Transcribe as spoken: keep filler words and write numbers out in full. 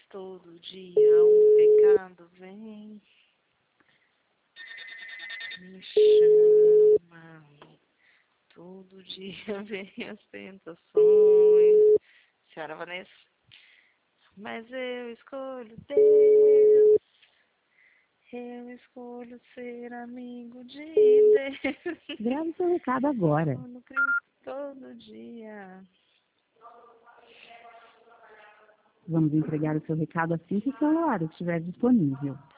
todo dia um pecado vem, me chama. Todo dia vem as tentações. Senhora Vanessa. Mas eu escolho Deus. Eu escolho ser amigo de Deus. Grave seu recado agora. No Cristo todo dia. Vamos entregar o seu recado assim que o celular estiver disponível.